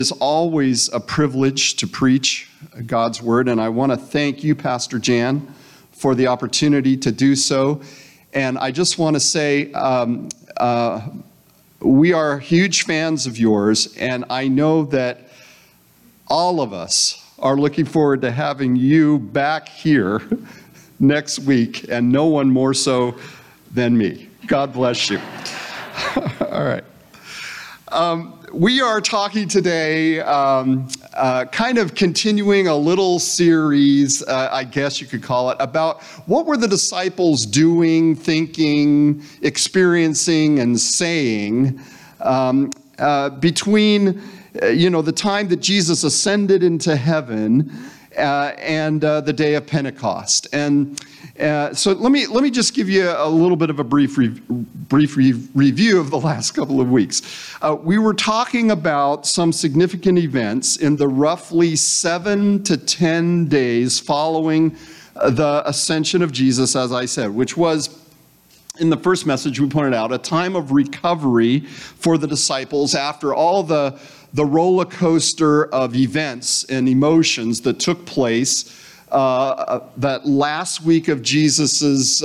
It's always a privilege to preach God's word, and I want to thank you, Pastor Jan, for the opportunity to do so. And I just want to say we are huge fans of yours, and I know that all of us are looking forward to having you back here next week, and no one more so than me. God bless you. All right. We are talking today, kind of continuing a little series, I guess you could call it, about what were the disciples doing, thinking, experiencing, and saying between, the time that Jesus ascended into heaven and the day of Pentecost. And so let me just give you a little bit of a brief review of the last couple of weeks. We were talking about some significant events in the roughly 7 to 10 days following the ascension of Jesus, as I said, which was, in the first message we pointed out, a time of recovery for the disciples after all the roller coaster of events and emotions that took place that last week of Jesus's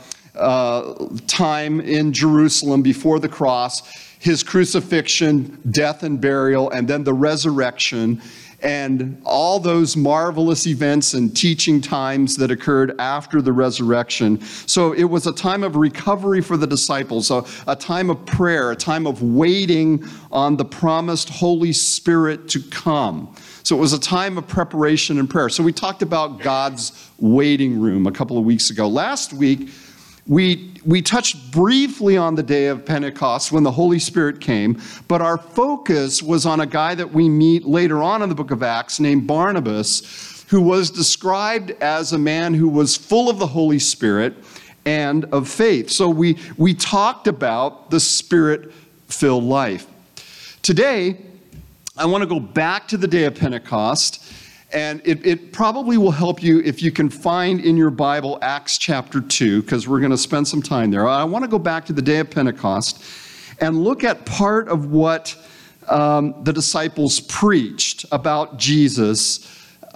time in Jerusalem before the cross, his crucifixion, death and burial, and then the resurrection, and all those marvelous events and teaching times that occurred after the resurrection. So it was a time of recovery for the disciples, a time of prayer, a time of waiting on the promised Holy Spirit to come. So it was a time of preparation and prayer. So we talked about God's waiting room a couple of weeks ago. Last week, we touched briefly on the day of Pentecost when the Holy Spirit came, but our focus was on a guy that we meet later on in the book of Acts named Barnabas, who was described as a man who was full of the Holy Spirit and of faith. So we talked about the Spirit-filled life. Today, I want to go back to the day of Pentecost, and it probably will help you if you can find in your Bible Acts chapter 2, because we're going to spend some time there. I want to go back to the day of Pentecost and look at part of what the disciples preached about Jesus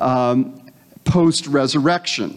post-resurrection.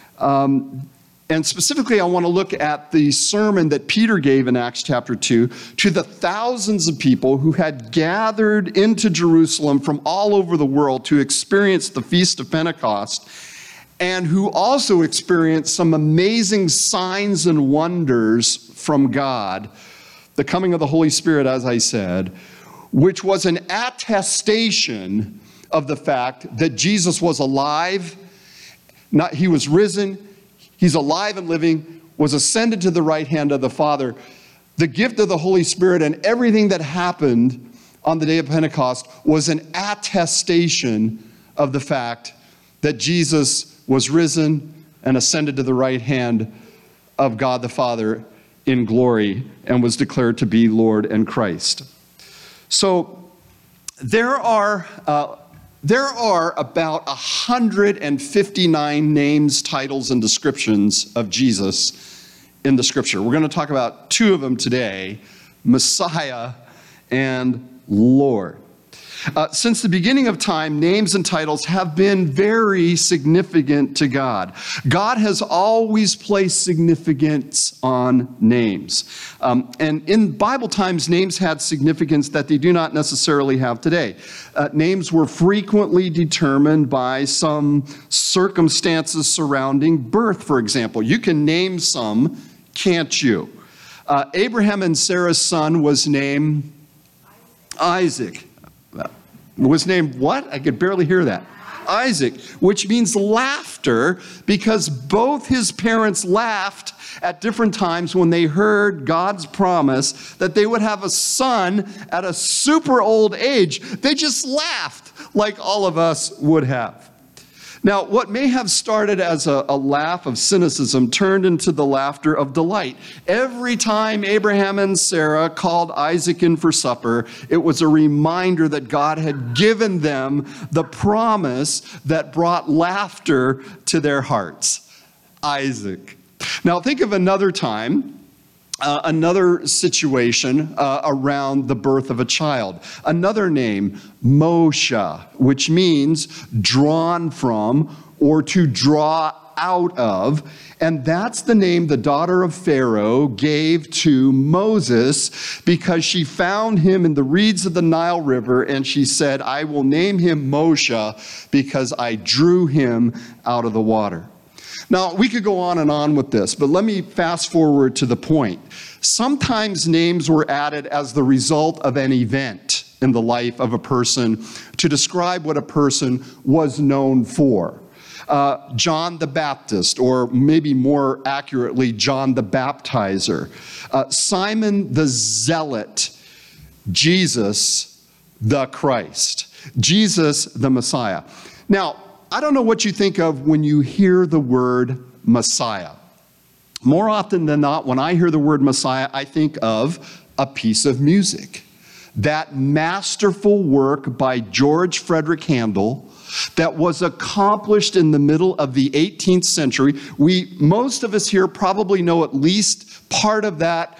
And specifically, I want to look at the sermon that Peter gave in Acts chapter 2 to the thousands of people who had gathered into Jerusalem from all over the world to experience the Feast of Pentecost, and who also experienced some amazing signs and wonders from God, the coming of the Holy Spirit, as I said, which was an attestation of the fact that Jesus was alive, he was risen, he's alive and living, was ascended to the right hand of the Father. The gift of the Holy Spirit and everything that happened on the day of Pentecost was an attestation of the fact that Jesus was risen and ascended to the right hand of God the Father in glory and was declared to be Lord and Christ. So there are about 159 names, titles, and descriptions of Jesus in the Scripture. We're going to talk about two of them today, Messiah and Lord. Since the beginning of time, names and titles have been very significant to God. God has always placed significance on names. And in Bible times, names had significance that they do not necessarily have today. Names were frequently determined by some circumstances surrounding birth, for example. You can name some, can't you? Abraham and Sarah's son was named Isaac. Was named what? I could barely hear that. Isaac, which means laughter, because both his parents laughed at different times when they heard God's promise that they would have a son at a super old age. They just laughed like all of us would have. Now, what may have started as a laugh of cynicism turned into the laughter of delight. Every time Abraham and Sarah called Isaac in for supper, it was a reminder that God had given them the promise that brought laughter to their hearts. Isaac. Now, think of another time Another situation around the birth of a child. Another name, Moshe, which means drawn from or to draw out of. And that's the name the daughter of Pharaoh gave to Moses because she found him in the reeds of the Nile River and she said, I will name him Moshe because I drew him out of the water. Now, we could go on and on with this, but let me fast forward to the point. Sometimes names were added as the result of an event in the life of a person to describe what a person was known for. John the Baptist, or maybe more accurately, John the Baptizer. Simon the Zealot, Jesus the Christ, Jesus the Messiah. Now, I don't know what you think of when you hear the word Messiah. More often than not, when I hear the word Messiah, I think of a piece of music. That masterful work by George Frederick Handel that was accomplished in the middle of the 18th century. Most of us here probably know at least part of that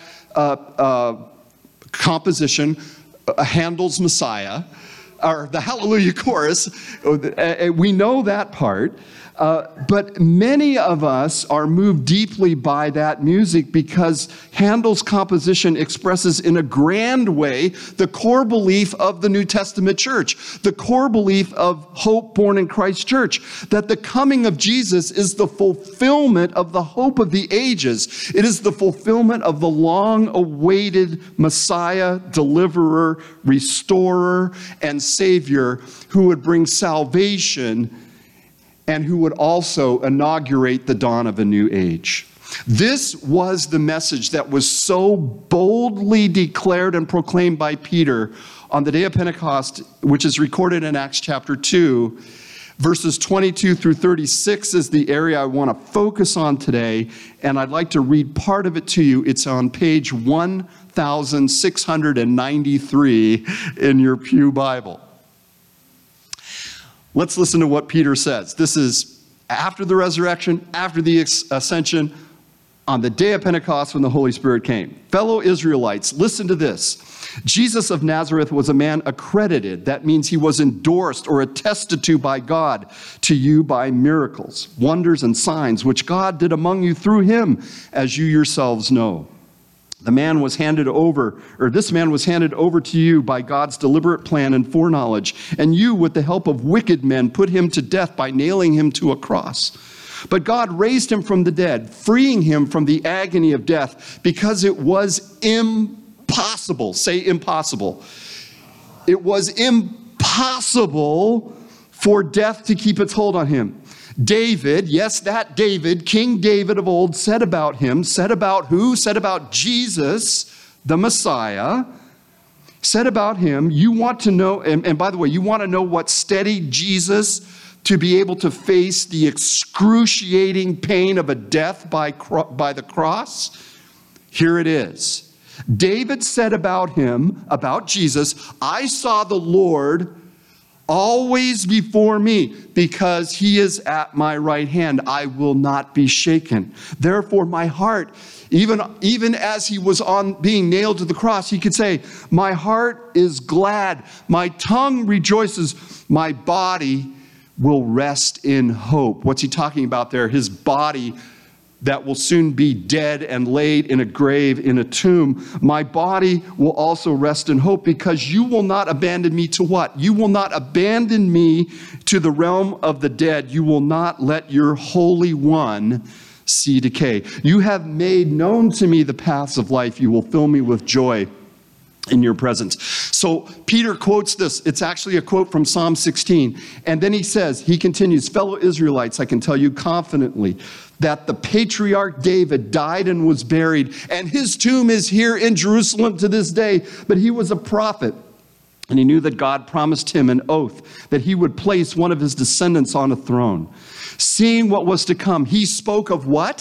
composition, Handel's Messiah, or the Hallelujah Chorus. We know that part. But many of us are moved deeply by that music because Handel's composition expresses in a grand way the core belief of the New Testament church, the core belief of Hope Born in Christ Church, that the coming of Jesus is the fulfillment of the hope of the ages. It is the fulfillment of the long-awaited Messiah, deliverer, restorer, and Savior who would bring salvation and who would also inaugurate the dawn of a new age. This was the message that was so boldly declared and proclaimed by Peter on the day of Pentecost, which is recorded in Acts chapter 2. Verses 22 through 36 is the area I want to focus on today, and I'd like to read part of it to you. It's on page 1693 in your Pew Bible. Let's listen to what Peter says. This is after the resurrection, after the ascension, on the day of Pentecost when the Holy Spirit came. Fellow Israelites, listen to this. Jesus of Nazareth was a man accredited. That means he was endorsed or attested to by God to you by miracles, wonders, and signs, which God did among you through him, as you yourselves know. This man was handed over to you by God's deliberate plan and foreknowledge, and you, with the help of wicked men, put him to death by nailing him to a cross. But God raised him from the dead, freeing him from the agony of death, because it was impossible. Say impossible. It was impossible for death to keep its hold on him. David, yes, that David, King David of old, said about him, said about who? Said about Jesus, the Messiah, said about him, you want to know, and by the way, you want to know what steadied Jesus to be able to face the excruciating pain of a death by the cross? Here it is. David said about him, about Jesus, I saw the Lord always before me, because he is at my right hand. I will not be shaken. Therefore, my heart, even as he was being nailed to the cross, he could say, my heart is glad. My tongue rejoices. My body will rest in hope. What's he talking about there? His body that will soon be dead and laid in a grave, in a tomb. My body will also rest in hope, because you will not abandon me to what? You will not abandon me to the realm of the dead. You will not let your Holy One see decay. You have made known to me the paths of life. You will fill me with joy in your presence. So Peter quotes this. It's actually a quote from Psalm 16. And then he continues, fellow Israelites, I can tell you confidently that the patriarch David died and was buried, and his tomb is here in Jerusalem to this day. But he was a prophet, and he knew that God promised him an oath that he would place one of his descendants on a throne. Seeing what was to come, he spoke of what?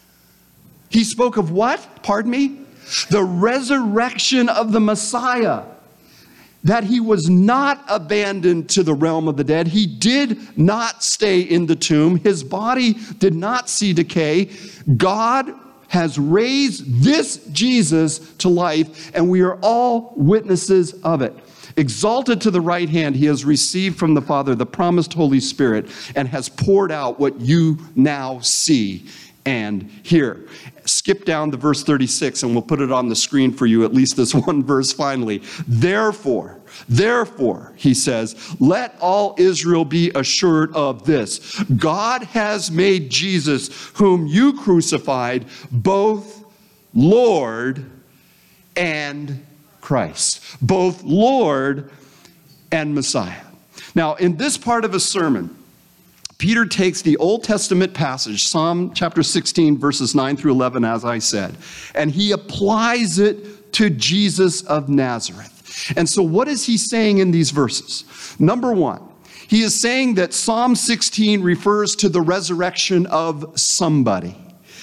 He spoke of what? Pardon me? The resurrection of the Messiah. That he was not abandoned to the realm of the dead. He did not stay in the tomb. His body did not see decay. God has raised this Jesus to life, and we are all witnesses of it. Exalted to the right hand, he has received from the Father the promised Holy Spirit and has poured out what you now see and hear. Skip down to verse 36 and we'll put it on the screen for you, at least this one verse finally. Therefore, he says, let all Israel be assured of this. God has made Jesus, whom you crucified, both Lord and Christ. Both Lord and Messiah. Now, in this part of his sermon, Peter takes the Old Testament passage, Psalm chapter 16, verses 9 through 11, as I said, and he applies it to Jesus of Nazareth. And so what is he saying in these verses? Number one, he is saying that Psalm 16 refers to the resurrection of somebody.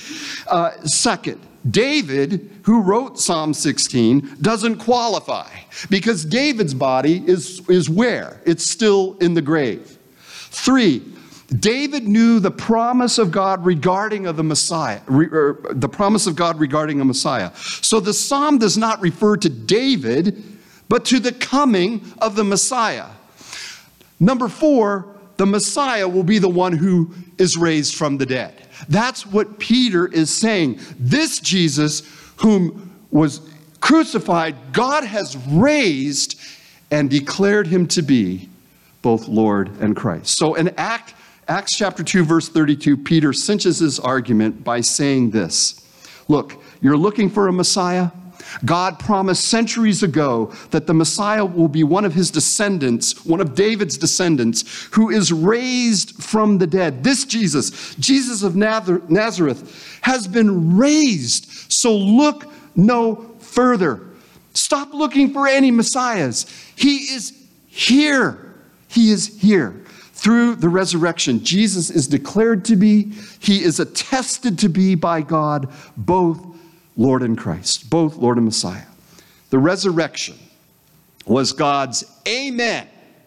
Second, David, who wrote Psalm 16, doesn't qualify because David's body is where? It's still in the grave. 3, David knew the promise of God regarding the Messiah, the promise of God regarding a Messiah. So the psalm does not refer to David, but to the coming of the Messiah. Number 4, the Messiah will be the one who is raised from the dead. That's what Peter is saying. This Jesus, whom was crucified, God has raised and declared him to be both Lord and Christ. So in Acts chapter 2, verse 32, Peter cinches his argument by saying this. Look, you're looking for a Messiah? God promised centuries ago that the Messiah will be one of his descendants, one of David's descendants, who is raised from the dead. This Jesus, Jesus of Nazareth, has been raised. So look no further. Stop looking for any messiahs. He is here. He is here. Through the resurrection, Jesus is declared to be, he is attested to be by God, both Lord and Christ, both Lord and Messiah. The resurrection was God's amen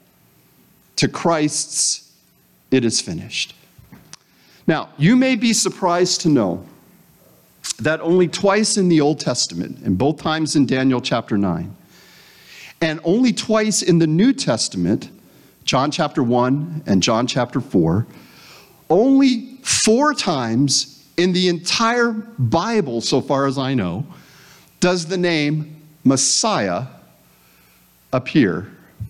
to Christ's it is finished. Now, you may be surprised to know that only twice in the Old Testament, and both times in Daniel chapter 9, and only twice in the New Testament, John chapter 1 and John chapter 4, only 4 times in the entire Bible, so far as I know, does the name Messiah appear.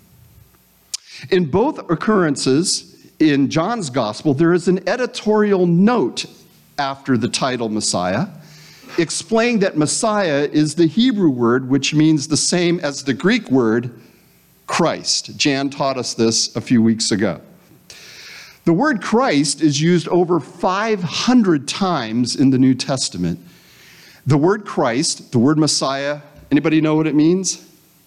In both occurrences in John's gospel, there is an editorial note after the title Messiah, explaining that Messiah is the Hebrew word which means the same as the Greek word Christ. Jan taught us this a few weeks ago. The word Christ is used over 500 times in the New Testament. The word Christ, the word Messiah, anybody know what it means?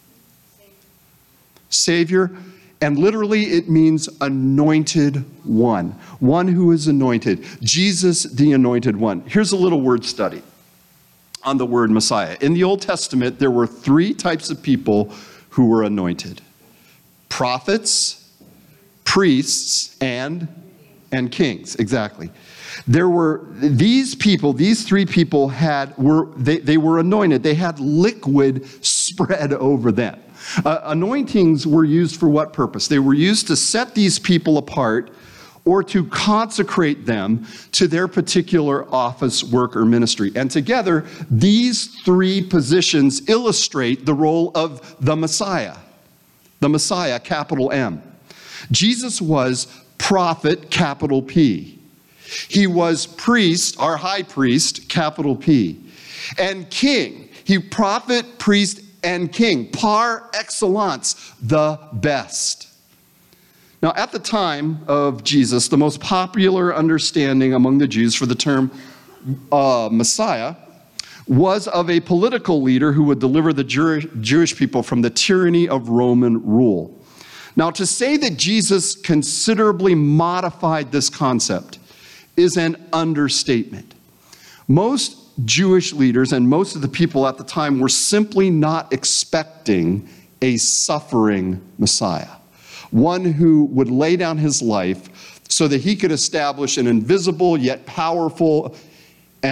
Savior. And literally it means anointed one. One who is anointed. Jesus, the anointed one. Here's a little word study on the word Messiah. In the Old Testament, there were 3 types of people who were anointed. Prophets, priests, and kings. Exactly. There were these people, these 3 people they were anointed. They had liquid spread over them. Anointings were used for what purpose? They were used to set these people apart or to consecrate them to their particular office, work, or ministry. And together, these 3 positions illustrate the role of the Messiah. The Messiah, capital M. Jesus was prophet, capital P. He was priest, our high priest, capital P. And king. He prophet, priest, and king. Par excellence, the best. Now, at the time of Jesus, the most popular understanding among the Jews for the term Messiah was of a political leader who would deliver the Jewish people from the tyranny of Roman rule. Now, to say that Jesus considerably modified this concept is an understatement. Most Jewish leaders and most of the people at the time were simply not expecting a suffering Messiah, one who would lay down his life so that he could establish an invisible yet powerful and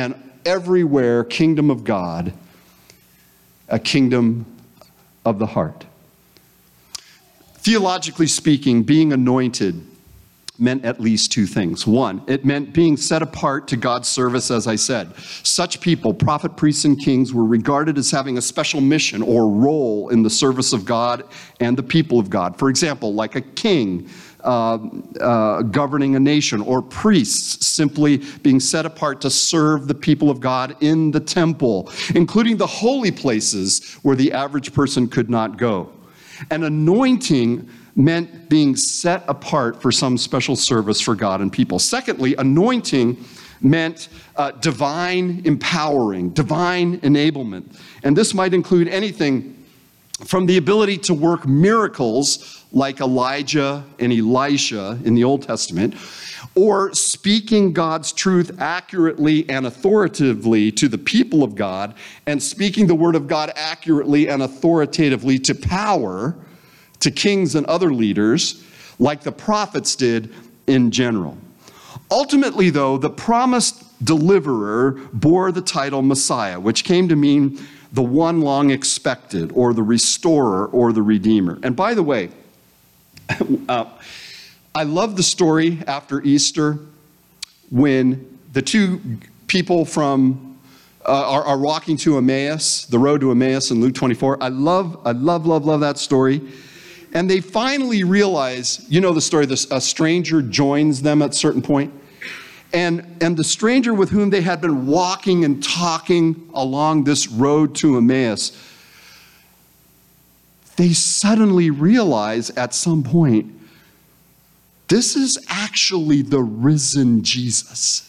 everywhere kingdom of God, a kingdom of the heart. Theologically speaking, being anointed meant at least two things. One, it meant being set apart to God's service, as I said. Such people, prophet, priests, and kings, were regarded as having a special mission or role in the service of God and the people of God. For example, like a king governing a nation, or priests simply being set apart to serve the people of God in the temple, including the holy places where the average person could not go. An anointing meant being set apart for some special service for God and people. Secondly, anointing meant divine empowering, divine enablement. And this might include anything from the ability to work miracles like Elijah and Elisha in the Old Testament, or speaking God's truth accurately and authoritatively to the people of God, and speaking the word of God accurately and authoritatively to power, to kings and other leaders, like the prophets did in general. Ultimately, though, the promised deliverer bore the title Messiah, which came to mean the one long expected, or the restorer, or the redeemer. And by the way, I love the story after Easter when the two people from are walking to Emmaus, the road to Emmaus in Luke 24. I love that story. And they finally realize, you know the story, a stranger joins them at a certain point. And the stranger with whom they had been walking and talking along this road to Emmaus, they suddenly realize at some point, this is actually the risen Jesus.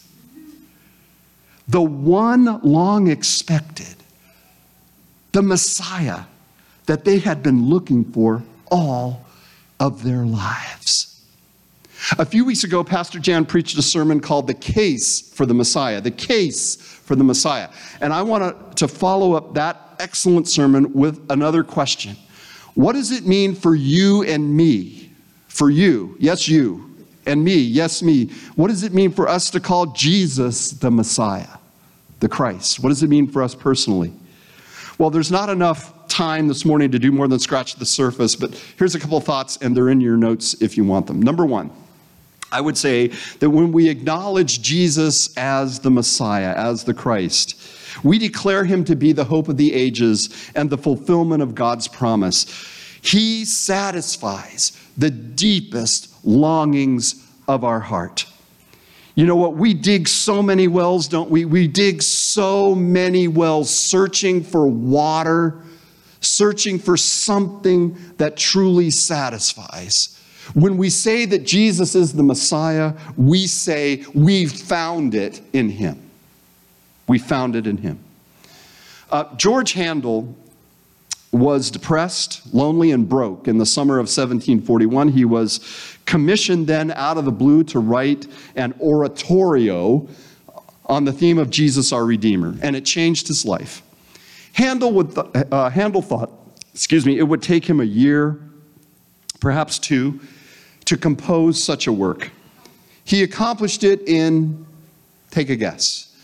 The one long expected, the Messiah that they had been looking for all of their lives. A few weeks ago, Pastor Jan preached a sermon called The Case for the Messiah. The Case for the Messiah. And I want to follow up that excellent sermon with another question. What does it mean for you and me? For you, yes you, and me, yes me. What does it mean for us to call Jesus the Messiah, the Christ? What does it mean for us personally? Well, there's not enough time this morning to do more than scratch the surface, but here's a couple of thoughts, and they're in your notes if you want them. Number one, I would say that when we acknowledge Jesus as the Messiah, as the Christ, we declare him to be the hope of the ages and the fulfillment of God's promise. He satisfies the deepest longings of our heart. You know what? We dig so many wells, don't we? We dig so many wells searching for water, searching for something that truly satisfies. When we say that Jesus is the Messiah, we say we found it in him. We found it in him. George Handel was depressed, lonely, and broke in the summer of 1741. He was commissioned then out of the blue to write an oratorio on the theme of Jesus our Redeemer, and it changed his life. Handel thought, it would take him a year, perhaps two, to compose such a work. He accomplished it in, take a guess,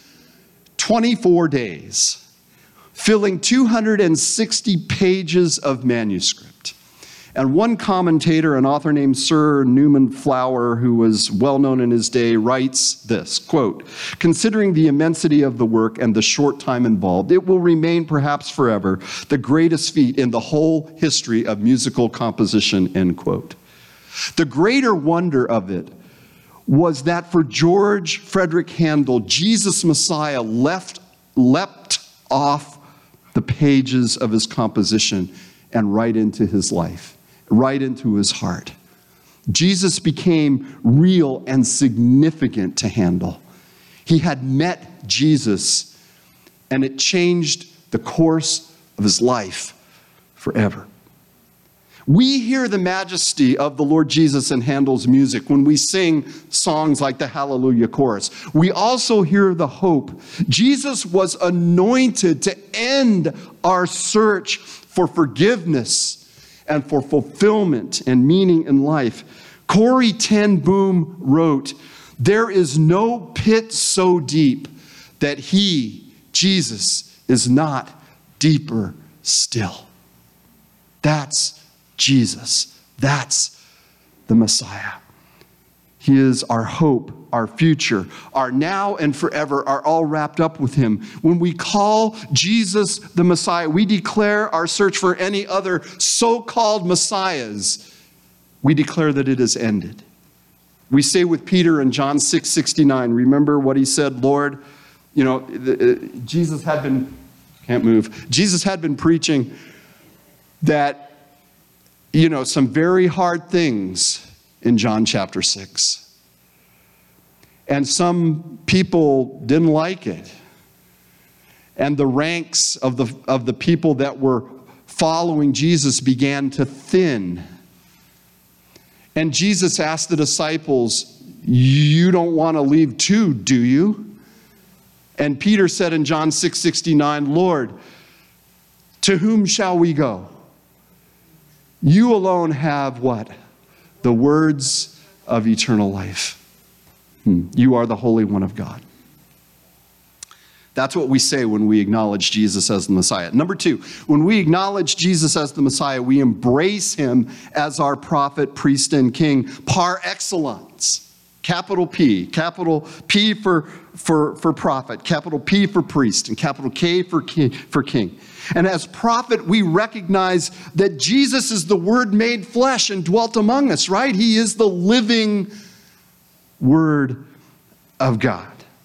24 days. Filling 260 pages of manuscript. And one commentator, an author named Sir Newman Flower, who was well known in his day, writes this, quote, "Considering the immensity of the work and the short time involved, it will remain perhaps forever the greatest feat in the whole history of musical composition," end quote. The greater wonder of it was that for George Frederick Handel, Jesus Messiah leapt off the pages of his composition and right into his life, right into his heart. Jesus became real and significant to Handel. He had met Jesus, and it changed the course of his life forever. We hear the majesty of the Lord Jesus in Handel's music when we sing songs like the Hallelujah Chorus. We also hear the hope. Jesus was anointed to end our search for forgiveness and for fulfillment and meaning in life. Corrie ten Boom wrote, "There is no pit so deep that he, Jesus, is not deeper still. That's Jesus. That's the Messiah. He is our hope, our future, our now and forever are all wrapped up with him. When we call Jesus the Messiah, we declare our search for any other so-called messiahs. We declare that it is ended. We say with Peter in John 6:69, remember what he said, Lord, Jesus had been preaching that, some very hard things in John chapter 6. And some people didn't like it. And the ranks of the people that were following Jesus began to thin. And Jesus asked the disciples, you don't want to leave too, do you? And Peter said in John 6:69, Lord, to whom shall we go? You alone have what? The words of eternal life. You are the Holy One of God. That's what we say when we acknowledge Jesus as the Messiah. Number two, when we acknowledge Jesus as the Messiah, we embrace him as our prophet, priest, and king par excellence. Capital P for prophet, capital P for priest, and capital K for king. And as prophet, we recognize that Jesus is the Word made flesh and dwelt among us, right? He is the living Word of God.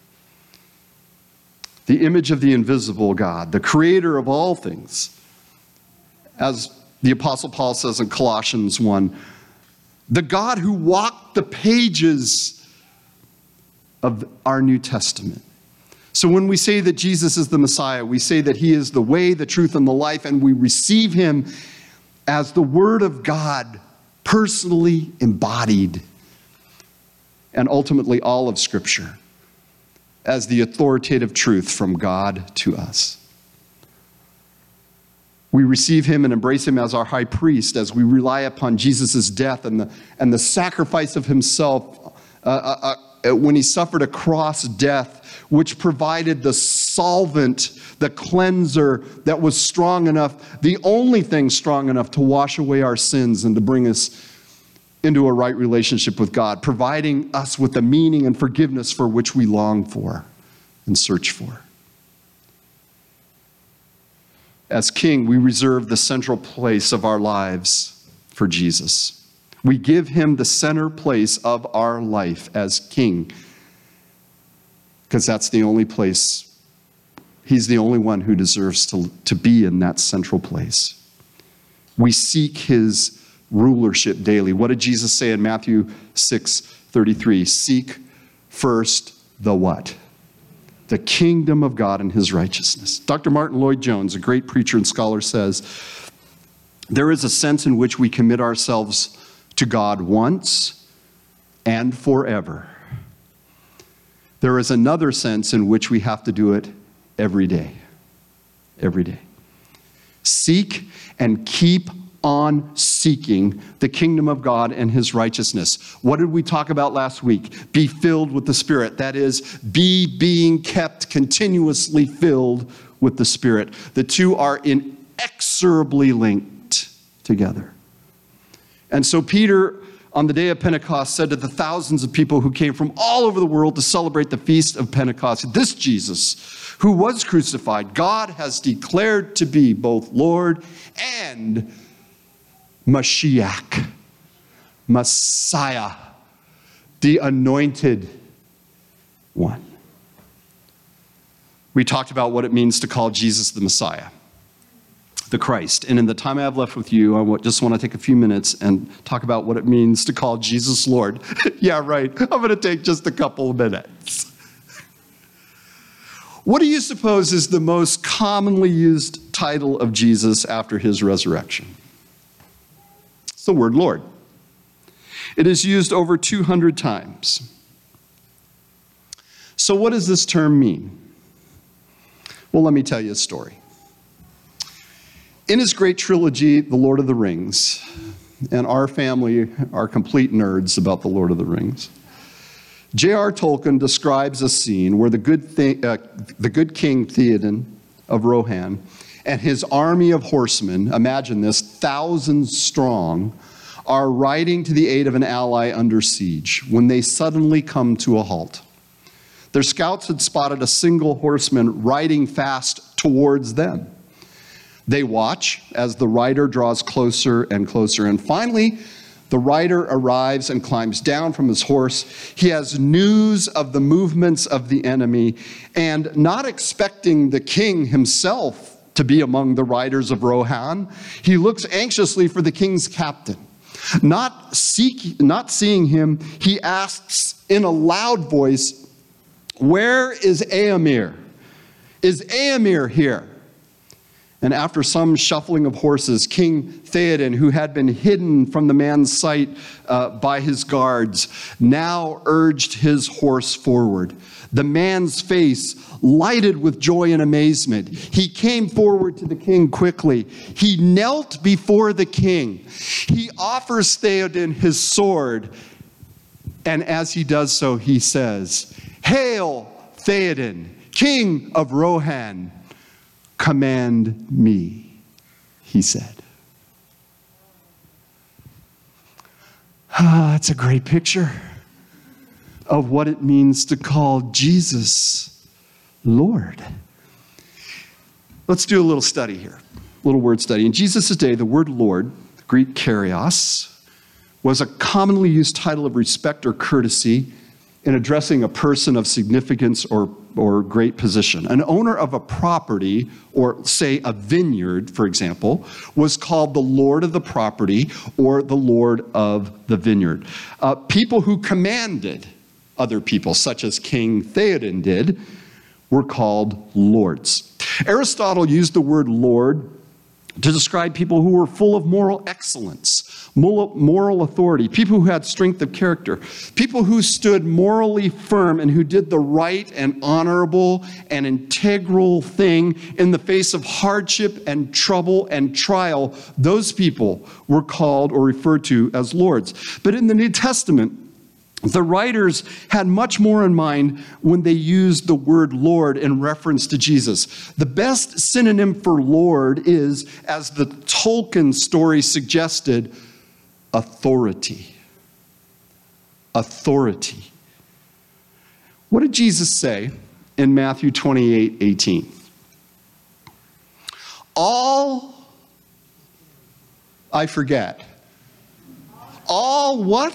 The image of the invisible God, the creator of all things. As the Apostle Paul says in Colossians 1, the God who walked the pages of our New Testament. So when we say that Jesus is the Messiah, we say that he is the way, the truth, and the life, and we receive him as the Word of God, personally embodied, and ultimately all of Scripture, as the authoritative truth from God to us. We receive him and embrace him as our high priest, as we rely upon Jesus' death and the sacrifice of himself when he suffered a cross death, which provided the solvent, the cleanser that was strong enough, the only thing strong enough to wash away our sins and to bring us into a right relationship with God, providing us with the meaning and forgiveness for which we long for and search for. As king, we reserve the central place of our lives for Jesus. We give him the center place of our life as king, because that's the only place, he's the only one who deserves to be in that central place. We seek his rulership daily. What did Jesus say in Matthew 6:33? Seek first the what? The kingdom of God and his righteousness. Dr. Martin Lloyd-Jones, a great preacher and scholar, says, there is a sense in which we commit ourselves to God once and forever. There is another sense in which we have to do it every day. Every day. Seek and keep on seeking the kingdom of God and his righteousness. What did we talk about last week? Be filled with the Spirit. That is, be being kept continuously filled with the Spirit. The two are inexorably linked together. And so Peter, on the day of Pentecost, said to the thousands of people who came from all over the world to celebrate the feast of Pentecost, this Jesus, who was crucified, God has declared to be both Lord and Mashiach, Messiah, the anointed one. We talked about what it means to call Jesus the Messiah, the Christ. And in the time I have left with you, I just want to take a few minutes and talk about what it means to call Jesus Lord. Yeah, right. I'm going to take just a couple of minutes. What do you suppose is the most commonly used title of Jesus after his resurrection? It's the word Lord. It is used over 200 times. So what does this term mean? Well, let me tell you a story. In his great trilogy, The Lord of the Rings, and our family are complete nerds about The Lord of the Rings, J.R. Tolkien describes a scene where the good King Theoden of Rohan and his army of horsemen, imagine this, thousands strong, are riding to the aid of an ally under siege when they suddenly come to a halt. Their scouts had spotted a single horseman riding fast towards them. They watch as the rider draws closer and closer, and finally, the rider arrives and climbs down from his horse. He has news of the movements of the enemy, and not expecting the king himself to be among the riders of Rohan, he looks anxiously for the king's captain. Not seeing him, he asks in a loud voice, "Where is Éomer? Is Éomer here?" And after some shuffling of horses, King Theoden, who had been hidden from the man's sight by his guards, now urged his horse forward. The man's face lighted with joy and amazement. He came forward to the king quickly. He knelt before the king. He offers Theoden his sword, and as he does so, he says, "Hail, Theoden, king of Rohan. Command me," he said. That's a great picture of what it means to call Jesus Lord. Let's do a little study here, a little word study. In Jesus' day, the word Lord, Greek kyrios, was a commonly used title of respect or courtesy in addressing a person of significance or great position. An owner of a property, or say a vineyard, for example, was called the Lord of the property or the Lord of the vineyard. People who commanded other people, such as King Theoden did, were called lords. Aristotle used the word Lord to describe people who were full of moral excellence, moral authority, people who had strength of character, people who stood morally firm and who did the right and honorable and integral thing in the face of hardship and trouble and trial. Those people were called or referred to as lords. But in the New Testament, the writers had much more in mind when they used the word Lord in reference to Jesus. The best synonym for Lord is, as the Tolkien story suggested, authority. Authority. What did Jesus say in Matthew 28:18? All what?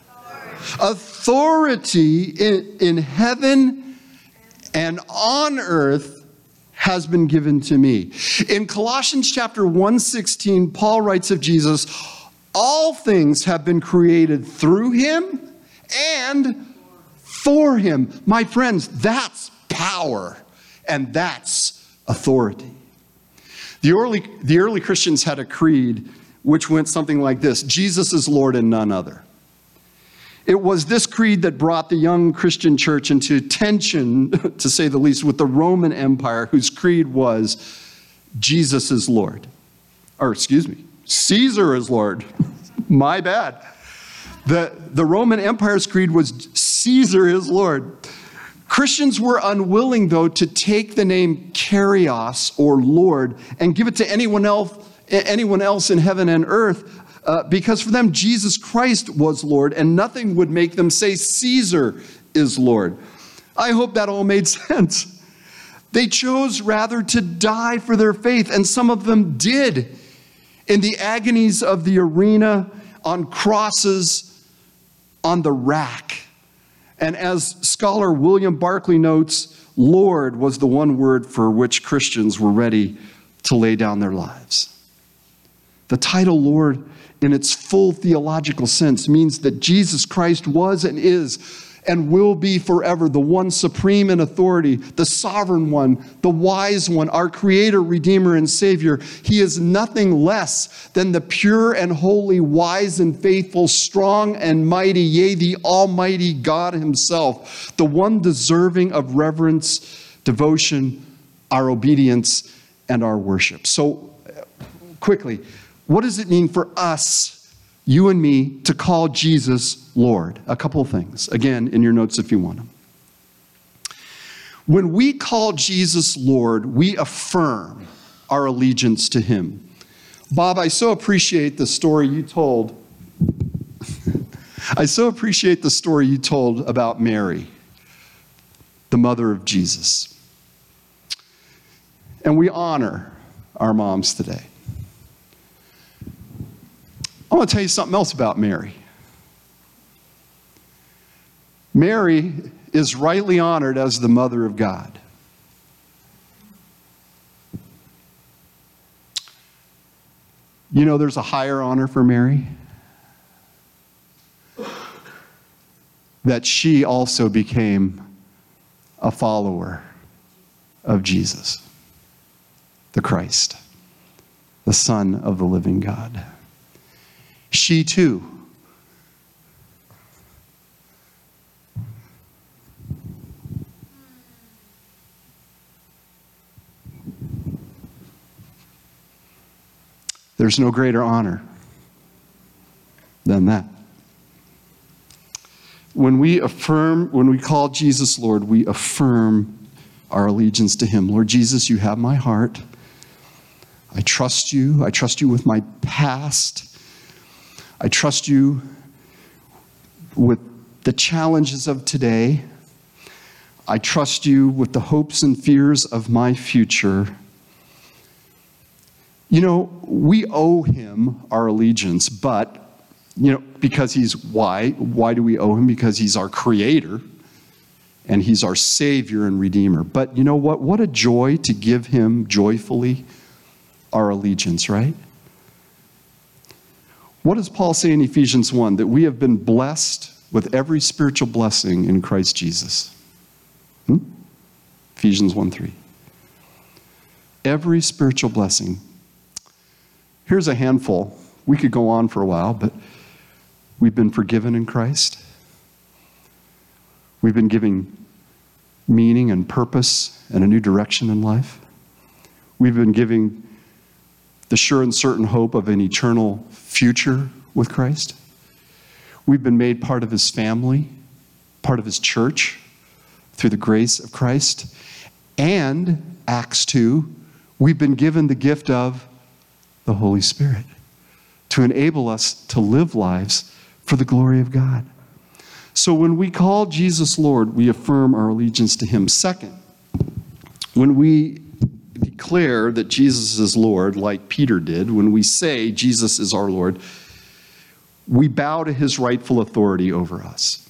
Authority in heaven and on earth has been given to me. In Colossians chapter 1:16, Paul writes of Jesus, all things have been created through him and for him. My friends, that's power and that's authority. The early Christians had a creed which went something like this: Jesus is Lord and none other. It was this creed that brought the young Christian church into tension, to say the least, with the Roman Empire, whose creed was, Jesus is Lord. Or, excuse me, Caesar is Lord. My bad. The Roman Empire's creed was, Caesar is Lord. Christians were unwilling, though, to take the name Kyrios, or Lord, and give it to anyone else in heaven and earth, because for them, Jesus Christ was Lord, and nothing would make them say Caesar is Lord. I hope that all made sense. They chose rather to die for their faith, and some of them did in the agonies of the arena, on crosses, on the rack. And as scholar William Barclay notes, Lord was the one word for which Christians were ready to lay down their lives. The title Lord, in its full theological sense, means that Jesus Christ was and is and will be forever the one supreme in authority, the sovereign one, the wise one, our creator, redeemer, and savior. He is nothing less than the pure and holy, wise and faithful, strong and mighty, yea, the almighty God himself, the one deserving of reverence, devotion, our obedience, and our worship. So, quickly, what does it mean for us you and me to call Jesus Lord? A couple of things. Again, in your notes if you want them. When we call Jesus Lord, we affirm our allegiance to him. Bob, I so appreciate the story you told. I so appreciate the story you told about Mary, the mother of Jesus. And we honor our moms today. I want to tell you something else about Mary. Mary is rightly honored as the mother of God. You know there's a higher honor for Mary? That she also became a follower of Jesus, the Christ, the Son of the living God. She too there's no greater honor than that. When we call Jesus Lord, we affirm our allegiance to him. Lord Jesus, you have my heart. I trust you. I trust you with my past. I trust you with the challenges of today. I trust you with the hopes and fears of my future. You know, we owe him our allegiance, but, because he's why? Why do we owe him? Because he's our creator and he's our savior and redeemer. But you know what? What a joy to give him joyfully our allegiance, right? What does Paul say in Ephesians 1? That we have been blessed with every spiritual blessing in Christ Jesus. Ephesians 1:3. Every spiritual blessing. Here's a handful. We could go on for a while, but we've been forgiven in Christ. We've been given meaning and purpose and a new direction in life. We've been given the sure and certain hope of an eternal future with Christ. We've been made part of his family, part of his church, through the grace of Christ. And, Acts 2, we've been given the gift of the Holy Spirit to enable us to live lives for the glory of God. So when we call Jesus Lord, we affirm our allegiance to him. Second, when we declare that Jesus is Lord, like Peter did, when we say Jesus is our Lord, we bow to his rightful authority over us.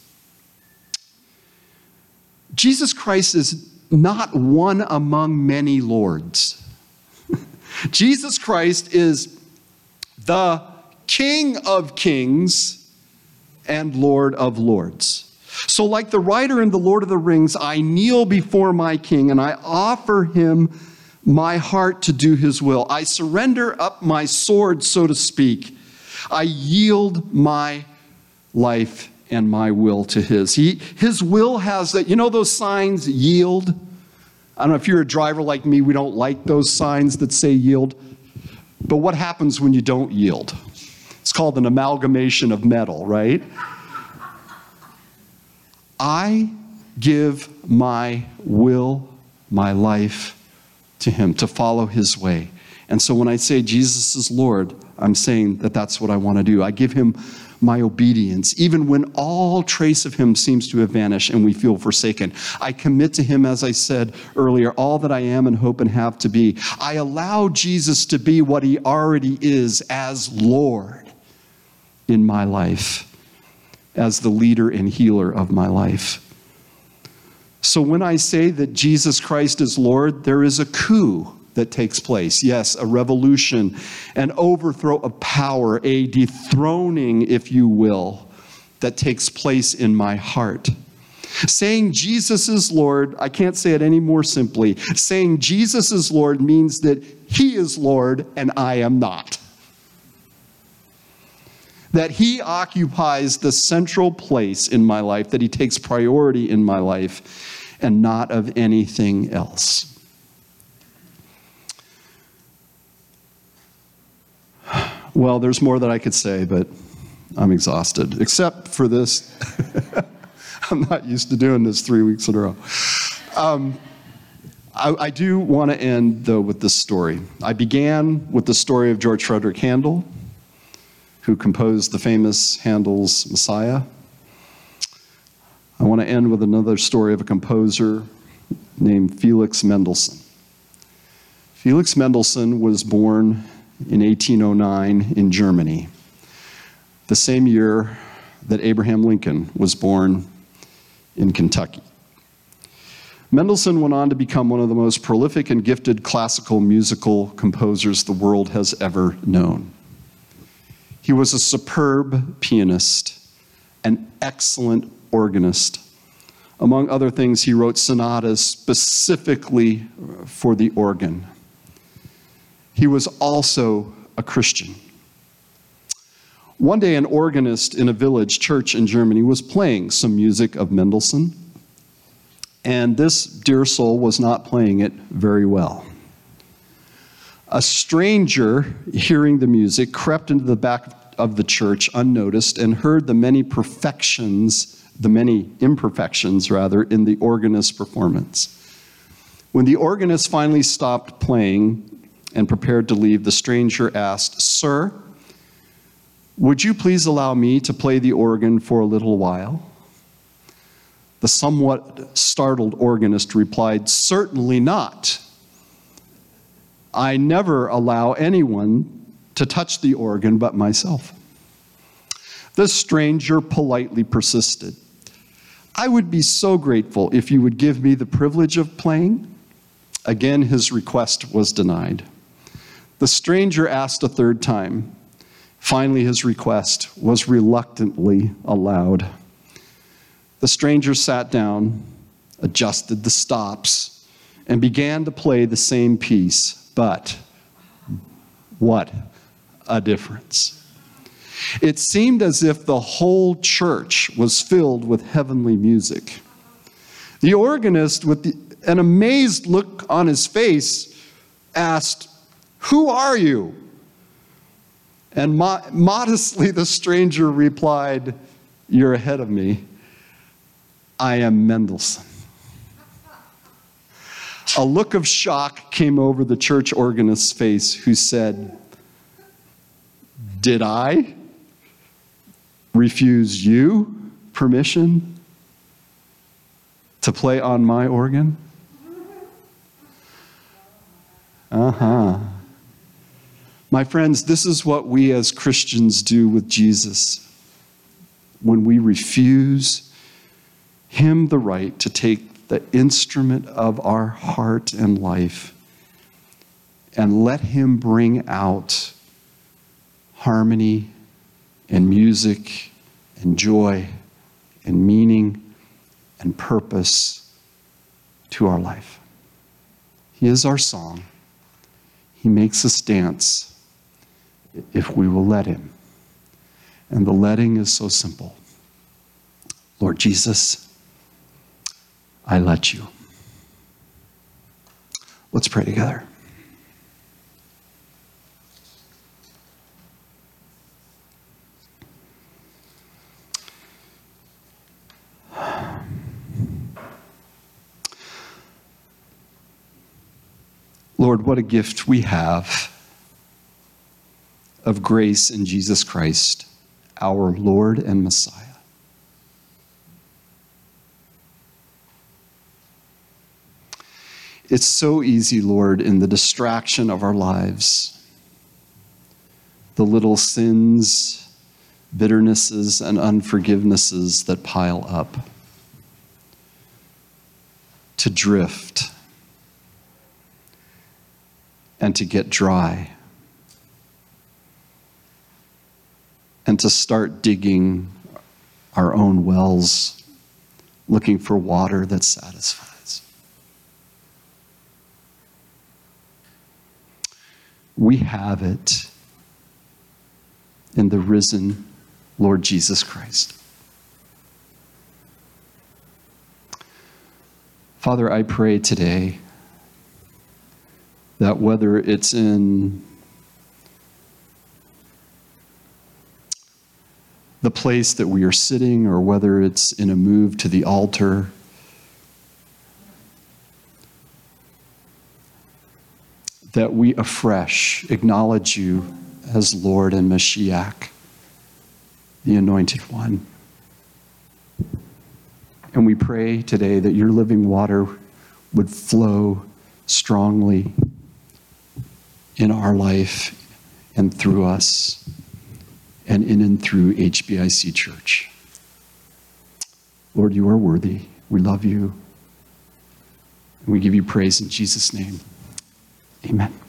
Jesus Christ is not one among many lords. Jesus Christ is the King of kings and Lord of lords. So like the writer in The Lord of the Rings, I kneel before my king and I offer him my heart to do his will. I surrender up my sword, so to speak. I yield my life and my will to his. His will has that, those signs, yield. I don't know if you're a driver like me, we don't like those signs that say yield. But what happens when you don't yield? It's called an amalgamation of metal, right? I give my will, my life to him, to follow his way. And so when I say Jesus is Lord, I'm saying that that's what I want to do. I give him my obedience, even when all trace of him seems to have vanished and we feel forsaken. I commit to him, as I said earlier, all that I am and hope and have to be. I allow Jesus to be what he already is as Lord in my life, as the leader and healer of my life. So when I say that Jesus Christ is Lord, there is a coup that takes place. Yes, a revolution, an overthrow of power, a dethroning, if you will, that takes place in my heart. Saying Jesus is Lord, I can't say it any more simply. Saying Jesus is Lord means that he is Lord and I am not. That he occupies the central place in my life, that he takes priority in my life and not of anything else. Well, there's more that I could say, but I'm exhausted, except for this. I'm not used to doing this 3 weeks in a row. I do want to end, though, with this story. I began with the story of George Frederick Handel, who composed the famous Handel's Messiah. I want to end with another story of a composer named Felix Mendelssohn. Felix Mendelssohn was born in 1809 in Germany, the same year that Abraham Lincoln was born in Kentucky. Mendelssohn went on to become one of the most prolific and gifted classical musical composers the world has ever known. He was a superb pianist, an excellent organist. Among other things, he wrote sonatas specifically for the organ. He was also a Christian. One day, an organist in a village church in Germany was playing some music of Mendelssohn, and this dear soul was not playing it very well. A stranger, hearing the music, crept into the back of the church unnoticed and heard the many imperfections, in the organist's performance. When the organist finally stopped playing and prepared to leave, the stranger asked, "Sir, would you please allow me to play the organ for a little while?" The somewhat startled organist replied, "Certainly not. I never allow anyone to touch the organ but myself." The stranger politely persisted. "I would be so grateful if you would give me the privilege of playing." Again, his request was denied. The stranger asked a third time. Finally, his request was reluctantly allowed. The stranger sat down, adjusted the stops, and began to play the same piece. But what a difference. It seemed as if the whole church was filled with heavenly music. The organist, with an amazed look on his face, asked, "Who are you?" And modestly the stranger replied, "You're ahead of me. I am Mendelssohn." A look of shock came over the church organist's face, who said, "Did I refuse you permission to play on my organ?" My friends, this is what we as Christians do with Jesus when we refuse him the right to take the instrument of our heart and life and let him bring out harmony and music and joy and meaning and purpose to our life. He is our song. He makes us dance if we will let him. And the letting is so simple. Lord Jesus, I let you. Let's pray together. Lord, what a gift we have of grace in Jesus Christ, our Lord and Messiah. It's so easy, Lord, in the distraction of our lives, the little sins, bitternesses, and unforgivenesses that pile up, to drift and to get dry, and to start digging our own wells, looking for water that satisfies. We have it in the risen Lord Jesus Christ. Father, I pray today that whether it's in the place that we are sitting or whether it's in a move to the altar, that we afresh acknowledge you as Lord and Mashiach, the Anointed One. And we pray today that your living water would flow strongly in our life and through us and in and through HBIC Church. Lord, you are worthy. We love you. And we give you praise in Jesus' name. Amen.